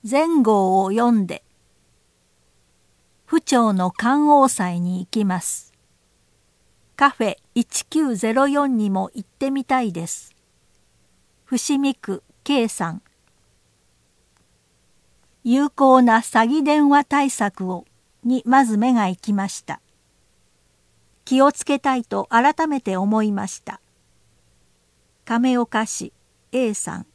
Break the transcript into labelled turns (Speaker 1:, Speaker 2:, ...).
Speaker 1: 前後を読んで。府庁の観桜祭に行きます。カフェ1904にも行ってみたいです。伏見区 K さん。有効な詐欺電話対策をにまず目が行きました。気をつけたいと改めて思いました。亀岡市 A さん。